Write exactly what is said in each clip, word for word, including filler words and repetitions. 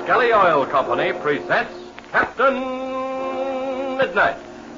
Skelly Oil Company presents Captain Midnight.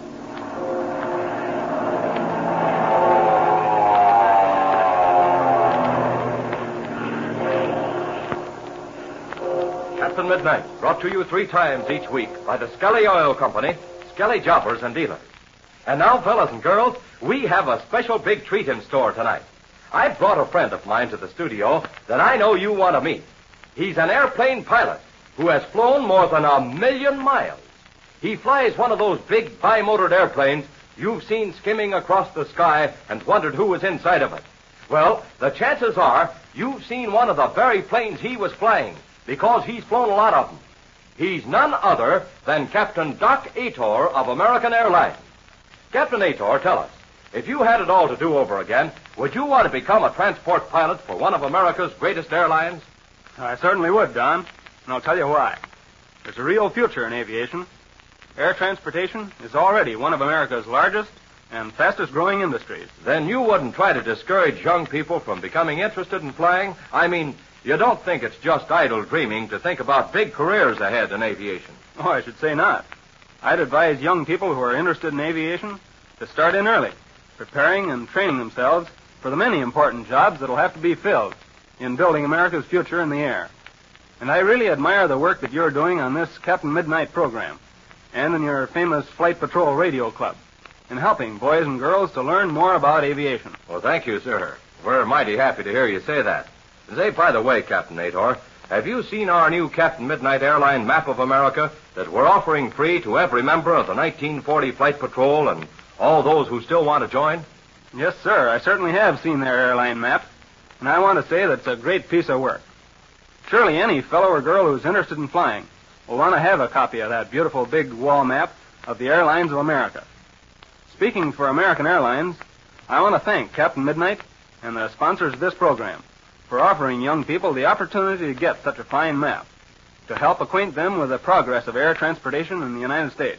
Captain Midnight, brought to you three times each week by the Skelly Oil Company, Skelly Jobbers and Dealers. And now, fellas and girls, we have a special big treat in store tonight. I've brought a friend of mine to the studio that I know you want to meet. He's an airplane pilot who has flown more than a million miles. He flies one of those big bimotored airplanes you've seen skimming across the sky and wondered who was inside of it. Well, the chances are you've seen one of the very planes he was flying, because he's flown a lot of them. He's none other than Captain Doc Ator of American Airlines. Captain Ator, tell us, if you had it all to do over again, would you want to become a transport pilot for one of America's greatest airlines? I certainly would, Don, and I'll tell you why. There's a real future in aviation. Air transportation is already one of America's largest and fastest-growing industries. Then you wouldn't try to discourage young people from becoming interested in flying? I mean, you don't think it's just idle dreaming to think about big careers ahead in aviation? Oh, I should say not. I'd advise young people who are interested in aviation to start in early, preparing and training themselves for the many important jobs that'll have to be filled in building America's future in the air. And I really admire the work that you're doing on this Captain Midnight program and in your famous Flight Patrol Radio Club in helping boys and girls to learn more about aviation. Well, thank you, sir. We're mighty happy to hear you say that. Say, by the way, Captain Ator, have you seen our new Captain Midnight Airline Map of America that we're offering free to every member of the nineteen forty Flight Patrol and all those who still want to join? Yes, sir. I certainly have seen their airline map, and I want to say that it's a great piece of work. Surely any fellow or girl who's interested in flying will want to have a copy of that beautiful big wall map of the airlines of America. Speaking for American Airlines, I want to thank Captain Midnight and the sponsors of this program for offering young people the opportunity to get such a fine map to help acquaint them with the progress of air transportation in the United States.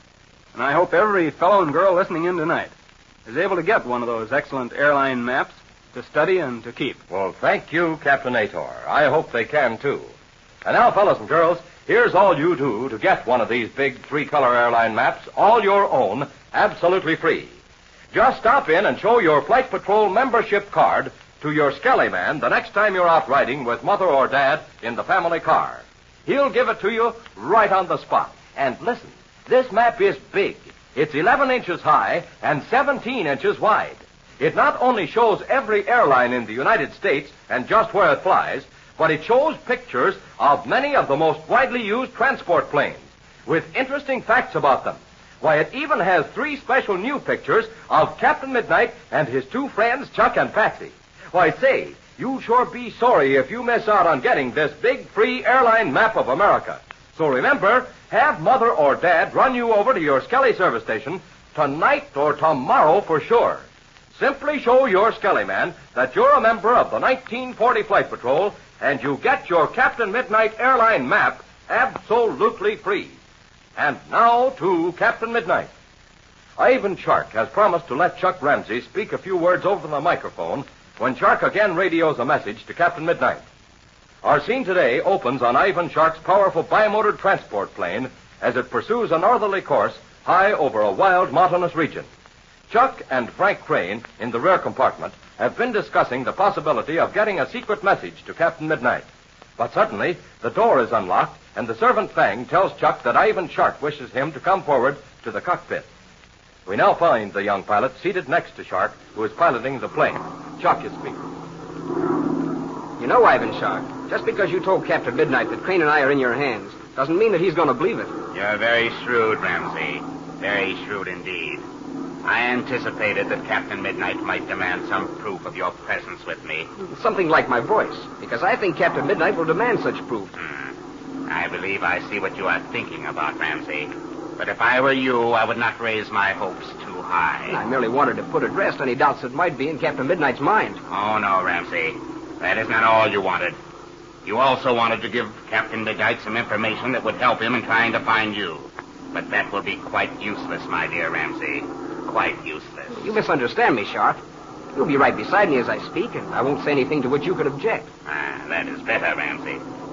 And I hope every fellow and girl listening in tonight is able to get one of those excellent airline maps to study and to keep. Well, thank you, Captain Ator. I hope they can, too. And now, fellas and girls, here's all you do to get one of these big three-color airline maps, all your own, absolutely free. Just stop in and show your Flight Patrol membership card to your Skelly man the next time you're out riding with Mother or Dad in the family car. He'll give it to you right on the spot. And listen, this map is big. It's eleven inches high and seventeen inches wide. It not only shows every airline in the United States and just where it flies, but it shows pictures of many of the most widely used transport planes with interesting facts about them. Why, it even has three special new pictures of Captain Midnight and his two friends, Chuck and Patsy. Why, say, you'll sure be sorry if you miss out on getting this big free airline map of America. So remember, have Mother or Dad run you over to your Skelly service station tonight or tomorrow for sure. Simply show your Skelly man that you're a member of the nineteen forty Flight Patrol, and you get your Captain Midnight airline map absolutely free. And now to Captain Midnight. Ivan Shark has promised to let Chuck Ramsey speak a few words over the microphone when Shark again radios a message to Captain Midnight. Our scene today opens on Ivan Shark's powerful bimotor transport plane as it pursues a northerly course high over a wild mountainous region. Chuck and Frank Crane, in the rear compartment, have been discussing the possibility of getting a secret message to Captain Midnight. But suddenly, the door is unlocked, and the servant Fang tells Chuck that Ivan Shark wishes him to come forward to the cockpit. We now find the young pilot seated next to Shark, who is piloting the plane. Chuck is speaking. You know, Ivan Shark, just because you told Captain Midnight that Crane and I are in your hands doesn't mean that he's going to believe it. You're very shrewd, Ramsey. Very shrewd indeed. I anticipated that Captain Midnight might demand some proof of your presence with me. Something like my voice, because I think Captain Midnight will demand such proof. Hmm. I believe I see what you are thinking about, Ramsey. But if I were you, I would not raise my hopes too high. I merely wanted to put at rest any doubts that might be in Captain Midnight's mind. Oh, no, Ramsey. That is not all you wanted. You also wanted to give Captain Midnight some information that would help him in trying to find you. But that will be quite useless, my dear Ramsey. Quite useless. You misunderstand me, Shark. You'll be right beside me as I speak, and I won't say anything to which you could object. Ah, that is better, Ramsey.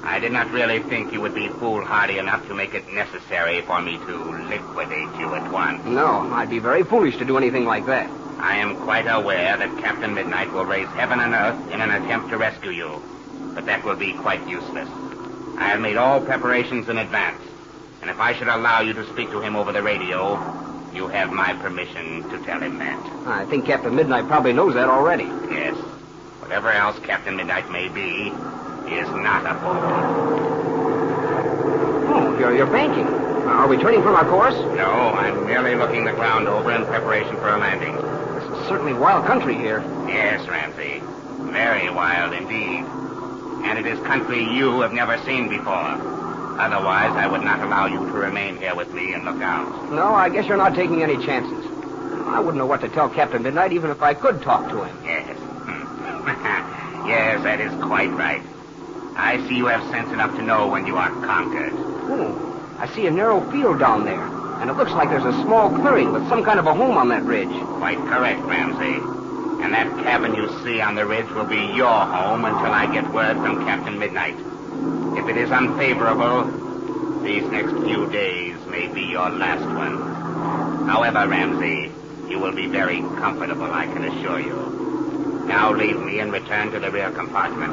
I did not really think you would be foolhardy enough to make it necessary for me to liquidate you at once. No, I'd be very foolish to do anything like that. I am quite aware that Captain Midnight will raise heaven and earth in an attempt to rescue you, but that will be quite useless. I have made all preparations in advance, and if I should allow you to speak to him over the radio, you have my permission to tell him that. I think Captain Midnight probably knows that already. Yes. Whatever else Captain Midnight may be, he is not a fool. Oh, you're, you're banking. Are we turning from our course? No, I'm merely looking the ground over in preparation for a landing. This is certainly wild country here. Yes, Ramsey. Very wild indeed. And it is country you have never seen before. Otherwise, I would not allow you to remain here with me and look out. No, I guess you're not taking any chances. I wouldn't know what to tell Captain Midnight even if I could talk to him. Yes. Yes, that is quite right. I see you have sense enough to know when you are conquered. Oh, I see a narrow field down there, and it looks like there's a small clearing with some kind of a home on that ridge. Quite correct, Ramsey. And that cabin you see on the ridge will be your home until I get word from Captain Midnight. If it is unfavorable, these next few days may be your last one. However, Ramsey, you will be very comfortable, I can assure you. Now leave me and return to the rear compartment.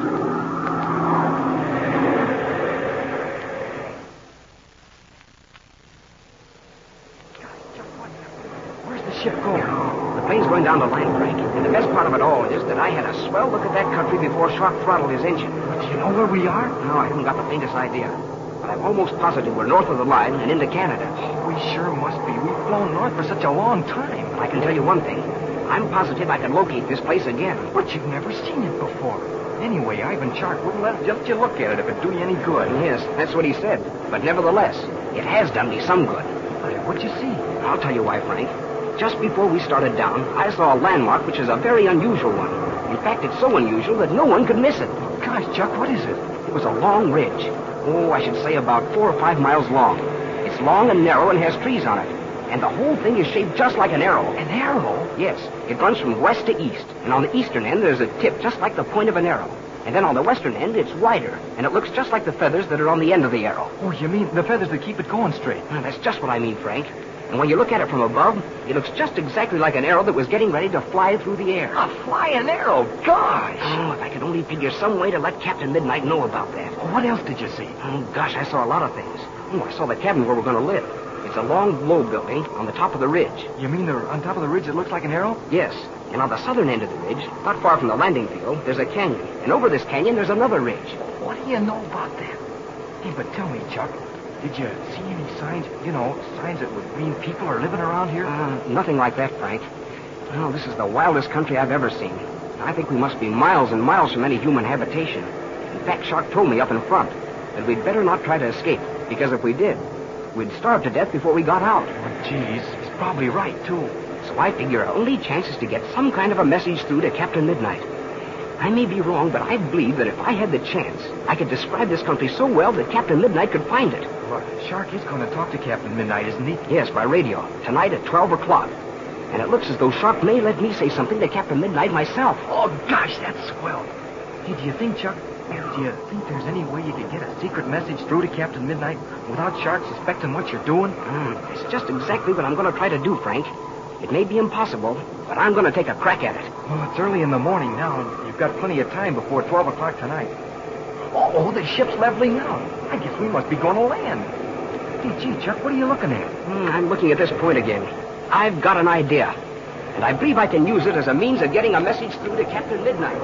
Where's the ship going? The plane's going down the line, Frank. And the best part of it all is that I had a swell look at that country before Shark throttled his engine. But do you know where we are? No, I haven't got the faintest idea. But I'm almost positive we're north of the line and into Canada. Oh, we sure must be. We've flown north for such a long time. But I can tell you one thing. I'm positive I can locate this place again. But you've never seen it before. Anyway, Ivan Shark wouldn't let, let you look at it if it'd do you any good. Yes, that's what he said. But nevertheless, it has done me some good. What'd you see? I'll tell you why, Frank. Just before we started down, I saw a landmark which is a very unusual one. In fact, it's so unusual that no one could miss it. Gosh, Chuck, what is it? It was a long ridge. Oh, I should say about four or five miles long. It's long and narrow and has trees on it. And the whole thing is shaped just like an arrow. An arrow? Yes. It runs from west to east. And on the eastern end, there's a tip just like the point of an arrow. And then on the western end, it's wider. And it looks just like the feathers that are on the end of the arrow. Oh, you mean the feathers that keep it going straight? Well, that's just what I mean, Frank. And when you look at it from above, it looks just exactly like an arrow that was getting ready to fly through the air. A flying arrow? Gosh! Oh, if I could only figure some way to let Captain Midnight know about that. Oh, what else did you see? Oh, gosh, I saw a lot of things. Oh, I saw the cabin where we're going to live. It's a long, low building on the top of the ridge. You mean they're on top of the ridge that looks like an arrow? Yes. And on the southern end of the ridge, not far from the landing field, there's a canyon. And over this canyon, there's another ridge. What do you know about that? Hey, but tell me, Chuck, did you see any signs, you know, signs that would mean people are living around here? Uh, nothing like that, Frank. Well, this is the wildest country I've ever seen. I think we must be miles and miles from any human habitation. In fact, Shark told me up in front that we'd better not try to escape, because if we did, we'd starve to death before we got out. Oh, geez, he's probably right, too. So I figure our only chance is to get some kind of a message through to Captain Midnight. I may be wrong, but I believe that if I had the chance, I could describe this country so well that Captain Midnight could find it. Well, Shark is going to talk to Captain Midnight, isn't he? Yes, by radio. Tonight at twelve o'clock. And it looks as though Shark may let me say something to Captain Midnight myself. Oh, gosh, that's swell. Hey, do you think, Chuck, do you think there's any way you could get a secret message through to Captain Midnight without Shark suspecting what you're doing? Mm, it's just exactly what I'm going to try to do, Frank. It may be impossible, but I'm going to take a crack at it. Well, it's early in the morning now, and you've got plenty of time before twelve o'clock tonight. Oh, oh, the ship's leveling out. I guess we must be going to land. Hey, gee, Chuck, what are you looking at? Mm, I'm looking at this point again. I've got an idea, and I believe I can use it as a means of getting a message through to Captain Midnight.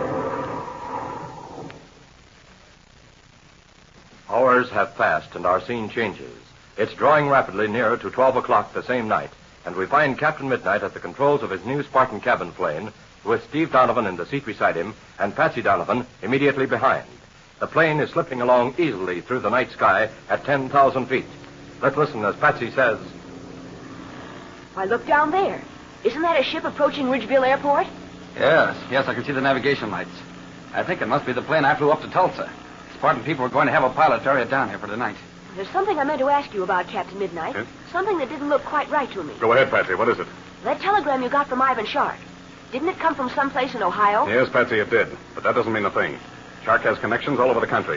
Hours have passed, and our scene changes. It's drawing rapidly nearer to twelve o'clock the same night, and we find Captain Midnight at the controls of his new Spartan cabin plane, with Steve Donovan in the seat beside him and Patsy Donovan immediately behind. The plane is slipping along easily through the night sky at ten thousand feet. Let's listen as Patsy says... Why, look down there. Isn't that a ship approaching Ridgeville Airport? Yes, yes, I can see the navigation lights. I think it must be the plane I flew up to Tulsa. Spartan people are going to have a pilot ferry it down here for tonight. There's something I meant to ask you about, Captain Midnight. Yes? Something that didn't look quite right to me. Go ahead, Patsy. What is it? That telegram you got from Ivan Shark. Didn't it come from someplace in Ohio? Yes, Patsy, it did. But that doesn't mean a thing. Shark has connections all over the country.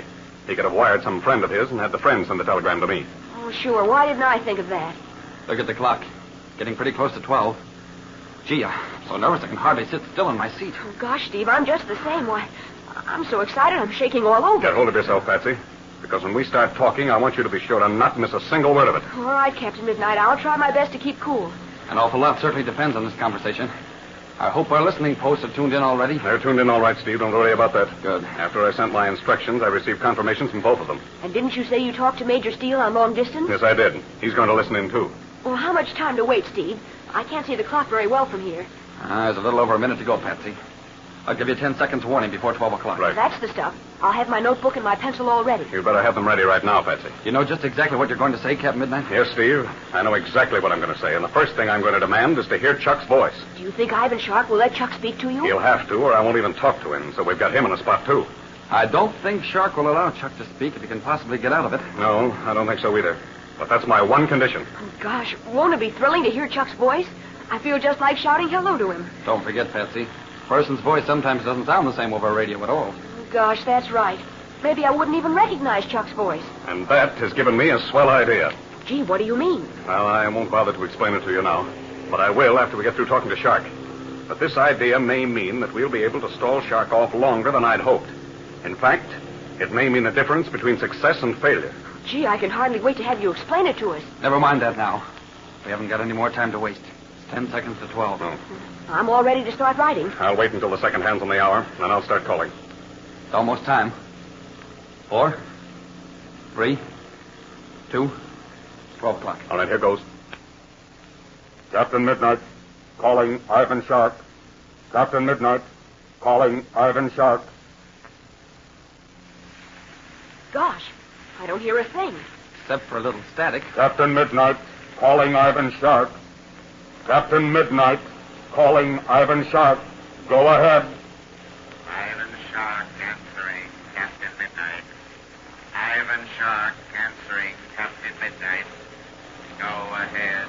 He could have wired some friend of his and had the friend send the telegram to me. Oh, sure. Why didn't I think of that? Look at the clock. Getting pretty close to twelve. Gee, I'm so nervous I can hardly sit still in my seat. Oh, gosh, Steve, I'm just the same. Why, I'm so excited I'm shaking all over. Get hold of yourself, Patsy. Because when we start talking, I want you to be sure to not miss a single word of it. All right, Captain Midnight. I'll try my best to keep cool. An awful lot certainly depends on this conversation. I hope our listening posts are tuned in already. They're tuned in all right, Steve. Don't worry about that. Good. After I sent my instructions, I received confirmations from both of them. And didn't you say you talked to Major Steele on long distance? Yes, I did. He's going to listen in, too. Well, how much time to wait, Steve? I can't see the clock very well from here. Uh, there's a little over a minute to go, Patsy. I'll give you ten seconds warning before twelve o'clock. Right. That's the stuff. I'll have my notebook and my pencil all ready. You'd better have them ready right now, Patsy. You know just exactly what you're going to say, Captain Midnight? Yes, Steve. I know exactly what I'm going to say, and the first thing I'm going to demand is to hear Chuck's voice. Do you think Ivan Shark will let Chuck speak to you? He'll have to, or I won't even talk to him, so we've got him in a spot, too. I don't think Shark will allow Chuck to speak if he can possibly get out of it. No, I don't think so either. But that's my one condition. Oh, gosh, won't it be thrilling to hear Chuck's voice? I feel just like shouting hello to him. Don't forget, Patsy. A person's voice sometimes doesn't sound the same over a radio at all. Oh, gosh, that's right. Maybe I wouldn't even recognize Chuck's voice. And that has given me a swell idea. Gee, what do you mean? Well, I won't bother to explain it to you now. But I will after we get through talking to Shark. But this idea may mean that we'll be able to stall Shark off longer than I'd hoped. In fact, it may mean the difference between success and failure. Gee, I can hardly wait to have you explain it to us. Never mind that now. We haven't got any more time to waste. It's ten seconds to twelve. Oh. I'm all ready to start writing. I'll wait until the second hand's on the hour, then I'll start calling. It's almost time. Four, three, two, twelve o'clock. All right, here goes. Captain Midnight, calling Ivan Shark. Captain Midnight, calling Ivan Shark. Gosh, I don't hear a thing. Except for a little static. Captain Midnight, calling Ivan Shark. Captain Midnight, calling Ivan Shark. Go ahead. Ivan Shark answering Captain Midnight. Ivan Shark answering Captain Midnight. Go ahead.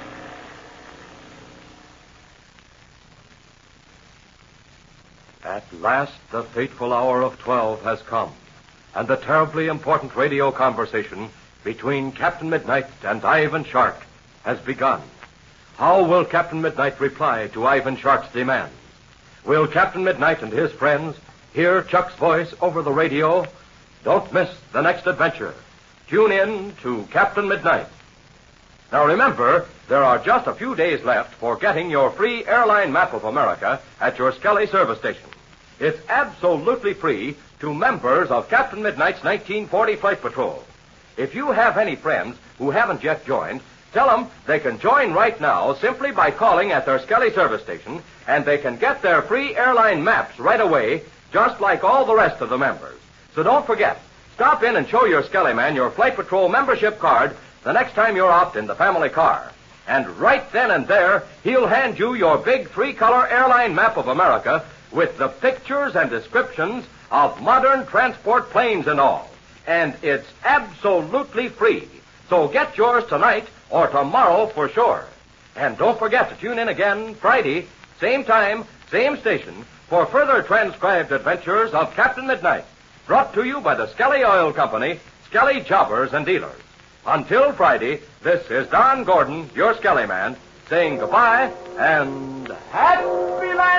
At last, the fateful hour of twelve has come, and the terribly important radio conversation between Captain Midnight and Ivan Shark has begun. How will Captain Midnight reply to Ivan Shark's demands? Will Captain Midnight and his friends hear Chuck's voice over the radio? Don't miss the next adventure. Tune in to Captain Midnight. Now remember, there are just a few days left for getting your free airline map of America at your Skelly service station. It's absolutely free to members of Captain Midnight's nineteen forty Flight Patrol. If you have any friends who haven't yet joined, tell them they can join right now simply by calling at their Skelly service station, and they can get their free airline maps right away, just like all the rest of the members. So don't forget, stop in and show your Skelly man your Flight Patrol membership card the next time you're out in the family car. And right then and there, he'll hand you your big three-color airline map of America with the pictures and descriptions of modern transport planes and all. And it's absolutely free. So get yours tonight or tomorrow for sure. And don't forget to tune in again Friday, same time, same station, for further transcribed adventures of Captain Midnight, brought to you by the Skelly Oil Company, Skelly Jobbers and Dealers. Until Friday, this is Don Gordon, your Skelly man, saying goodbye and happy land!